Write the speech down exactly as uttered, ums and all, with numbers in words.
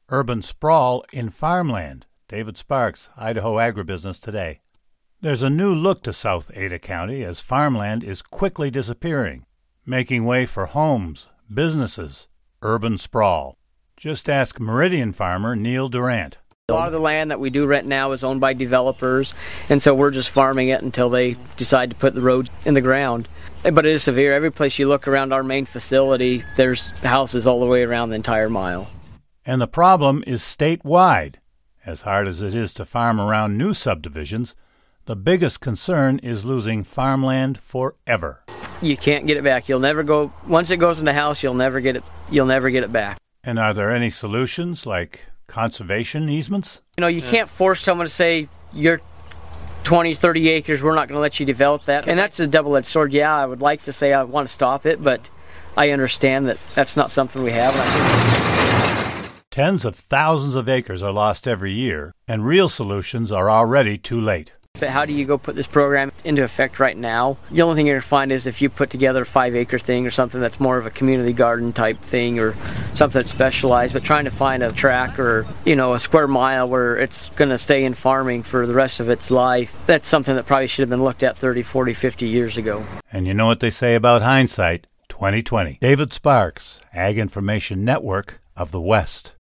urban sprawl in farmland. David Sparks, Idaho Agribusiness Today. There's a new look to South Ada County as farmland is quickly disappearing, making way for homes, businesses, urban sprawl. Just ask Meridian farmer Neil Durant. A lot of the land that we do rent now is owned by developers, and so we're just farming it until they decide to put the roads in the ground. But it is severe. Every place you look around our main facility, there's houses all the way around the entire mile. And the problem is statewide. As hard as it is to farm around new subdivisions, the biggest concern is losing farmland forever. You can't get it back. You'll never go, once it goes in the house, you'll never get it, you'll never get it back. And are there any solutions like conservation easements? You know, you yeah. can't force someone to say, you're twenty, thirty acres, we're not going to let you develop that. And that's a double-edged sword. Yeah, I would like to say I want to stop it, but I understand that that's not something we have. Tens of thousands of acres are lost every year, and real solutions are already too late. But how do you go put this program into effect right now? The only thing you're going to find is if you put together a five-acre thing or something that's more of a community garden type thing or something that's specialized, but trying to find a track or, you know, a square mile where it's going to stay in farming for the rest of its life, that's something that probably should have been looked at thirty, forty, fifty years ago. And you know what they say about hindsight? twenty twenty. David Sparks, Ag Information Network of the West.